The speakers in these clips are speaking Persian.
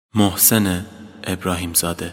محسن ابراهیم زاده.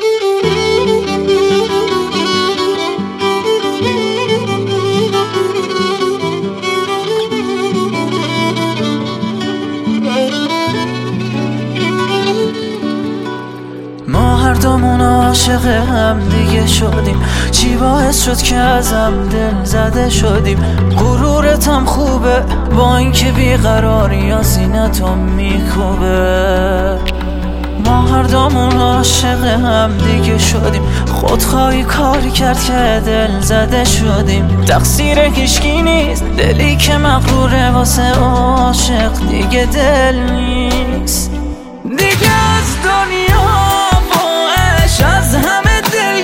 ما هر دومون عاشق هم دیگه شدیم، چی باعث شد که ازم دل زده شدیم؟ غرورتم خوبه با اینکه بیقراری یا سینتم میکوبه. ما هر دومون عاشق هم دیگه شدیم، خودخواهی کاری کرد که دل زده شدیم. تقصیر هیچکی نیست، دلی که مغروره واسه عاشق دیگه دل نیست. دیگه از دنیا از همه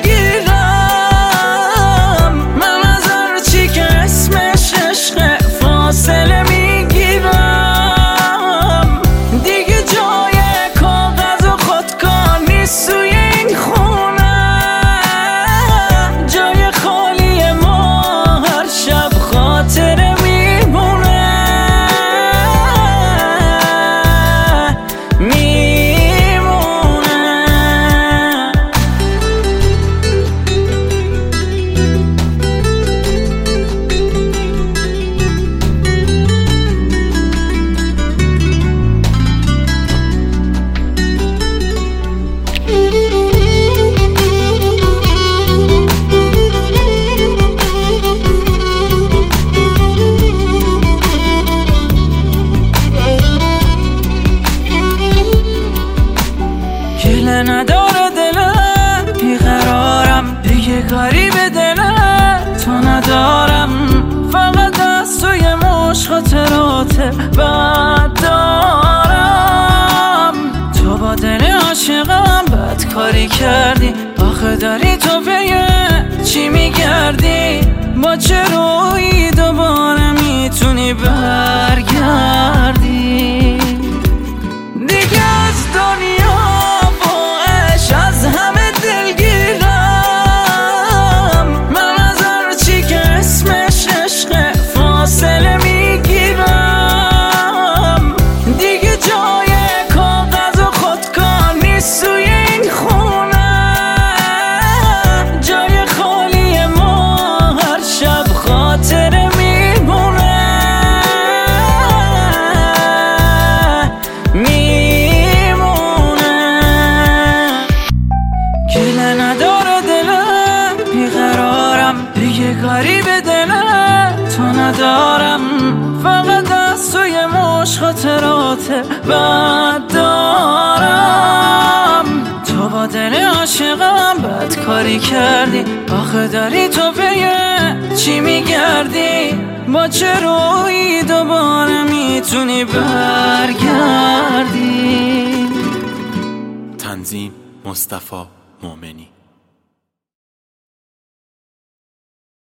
دلگیرم، من از هر چی که اسمش عشق فاصله میگیرم. دیگه جای کاغذ و خودکار نیست توی این خونه، جای خالی ما هر شب خاطره میمونه. گله نداره دلم، بیقرارم دیگه کاری به دلم تو ندارم. فقط از توی مشت خاطرات بد دارم. تو با دل عاشقم بد کاری کردی، آخه داری تو به چی میگردی؟ با چه رویی دوباره میتونی برگردی؟ دیگه از دنیا کاری به دلم تو ندارم. فقط از توی مشت خاطرات بد دارم. تو با دل عاشقم بد کاری کردی، آخه داری تو به چی میگردی؟ با چه رویی دوباره میتونی برگردی؟ تنظیم مصطفی مومنی.